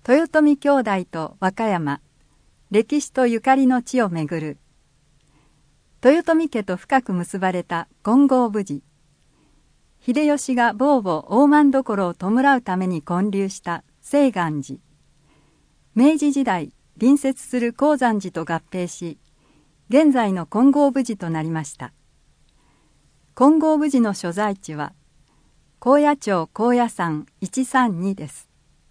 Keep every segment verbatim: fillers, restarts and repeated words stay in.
豊臣兄弟と和歌山、歴史とゆかりの地をめぐる。豊臣家と深く結ばれた金剛無事。秀吉が某母大政所を弔うために建立した清願寺。明治時代、隣接する高山寺と合併し、現在の金剛無事となりました。金剛無事の所在地は、高野町高野山いちさんにです。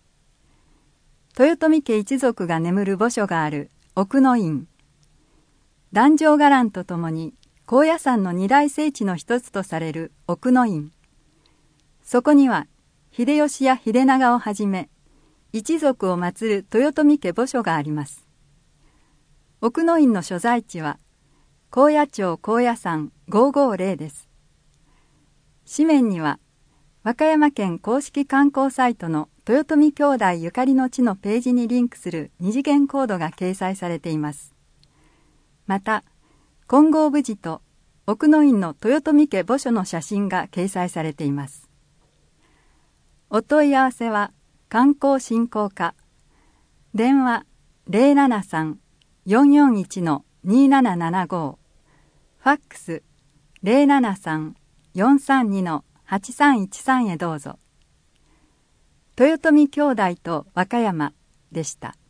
豊臣家一族が眠る墓所がある奥の院。壇上伽藍とともに高野山の二大聖地の一つとされる奥の院。そこには秀吉や秀長をはじめ一族を祀る豊臣家墓所があります。奥の院の所在地は高野町高野山ごーごーぜろです。紙面には和歌山県公式観光サイトの豊臣兄弟ゆかりの地のページにリンクする二次元コードが掲載されています。また、金剛無事と奥の院の豊臣家墓所の写真が掲載されています。お問い合わせは観光振興課、電話 ゼロななさん よんよんいち にななななご、ファックス ゼロななさん よんさんに はちさんいちさんへどうぞ。豊臣兄弟と和歌山でした。